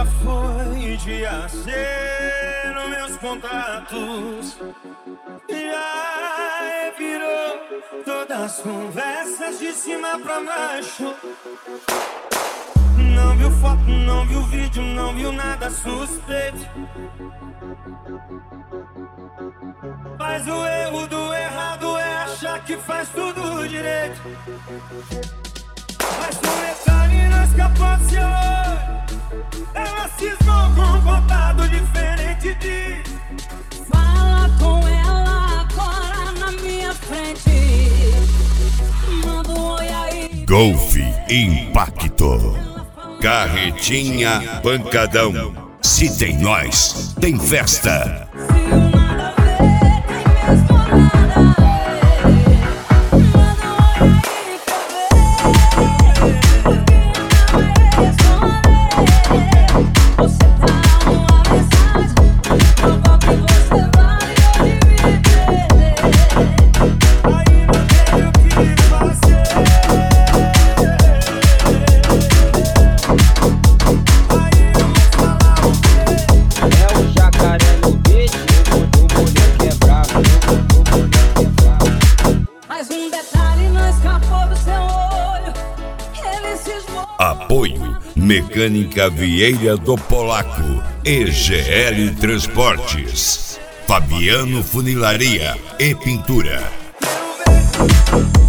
já foi dia C nos meus contatos. Já virou todas as conversas de cima pra baixo. Não viu foto, não viu vídeo, não viu nada suspeito. Mas o erro do errado é achar que faz tudo direito. Mas um detalhe não escapou do seu olho. Ela cismou com um contado diferente de... Fala com ela agora na minha frente. Manda um oi aí. Golf Impacto. Carretinha Pancadão. Se tem nós, tem festa. Apoio Mecânica Vieira do Polaco, EGL Transportes, Fabiano Funilaria e Pintura.